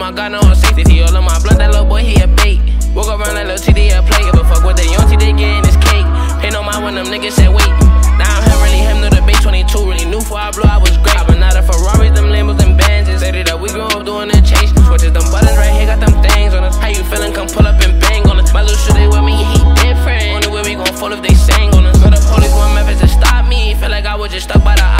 my God, no, I'm safety. All of my blunt, that little boy, he a bait. Woke around like little TD, a play. But fuck with the young T, they getting this cake. Pay no mind when them niggas said wait. Now I'm him, really him, knew the bait 22. Really knew before I blew, I was great. I've been out of Ferraris, them Lambos, them Benzes. Say that we grew up doing the chase. Switches, them buttons right here, got them things on us. How you feeling? Come pull up and bang on us. My little shit, they with me, he different. Only way we gon' fall if they sang on us. But the police want methods to stop me. Feel like I was just stuck by the